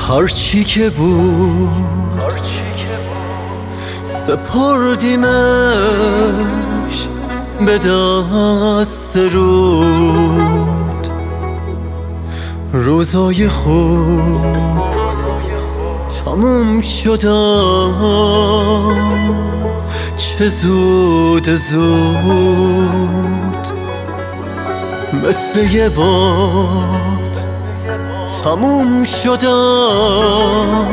هرچی که بود سپردیمش به دست رود. روزای خوب تموم شدن چه زود زود، مثل یه باد تموم شدن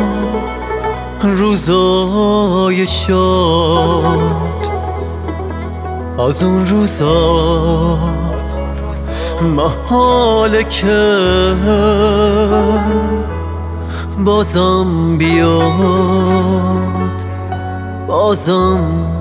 روزای شاد. از اون روزا محاله که بازم بیاد، بازم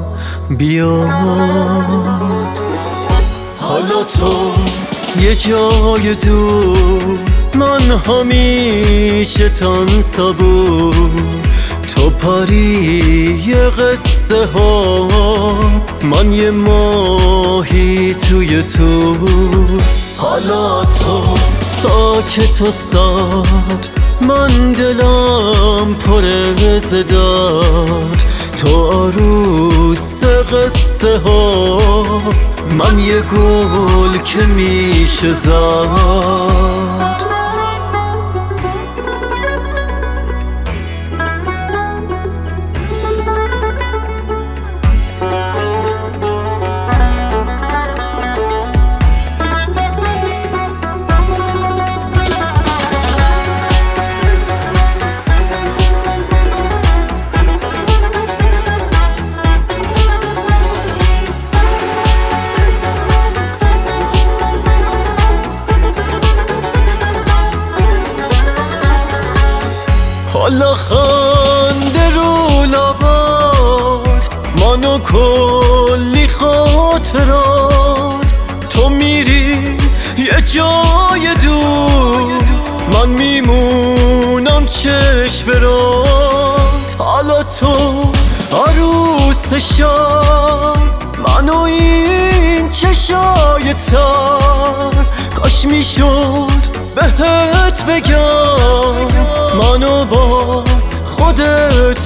بیاد. حالا تو یه جای دور، من همیشه تنسا بود. تو پری یه قصه ها، من یه ماهی توی تو. حالا تو ساکت و سرد، من دلم پر زداد. تو عروس قصه ها، من یه گل که میشه زد. حالا خنده رو لبات، منو کلی خاطرات. تو میری یه جای دور، من میمونم چشم برات. حالا تو عروس شب، منو این چشای تر. کاش میشد بهت بگم، منو با خودت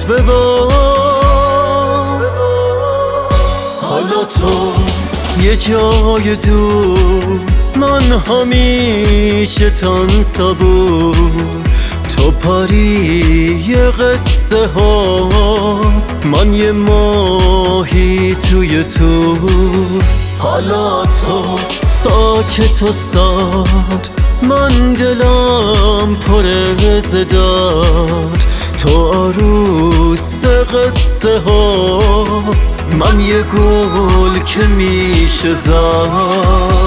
ببر. حالا تو یه جای دور، من همیشه تنسا بود. تو پری یه قصه ها، من یه ماهی توی تو. حالا تو ساکت و سرد، من دلم پر زداد. تو عروس قصه ها، من یه گل که میشه زد.